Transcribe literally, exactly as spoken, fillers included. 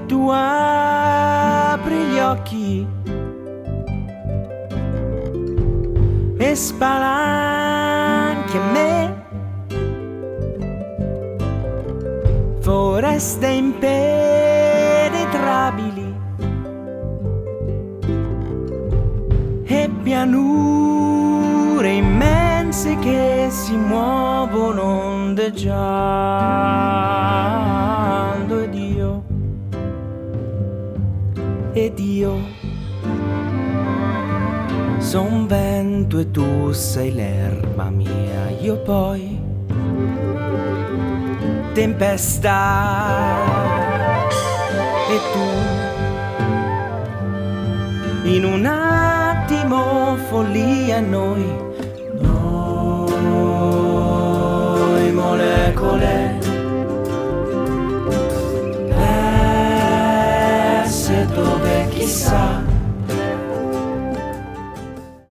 tu apri gli occhi e spalanchi a me foreste impenetrabili e pianure immense che si muovono ondeggiando ed io ed io son vento e tu sei l'erba mia, io poi tempesta e tu in un attimo follia noi noi molecole perse dove chissà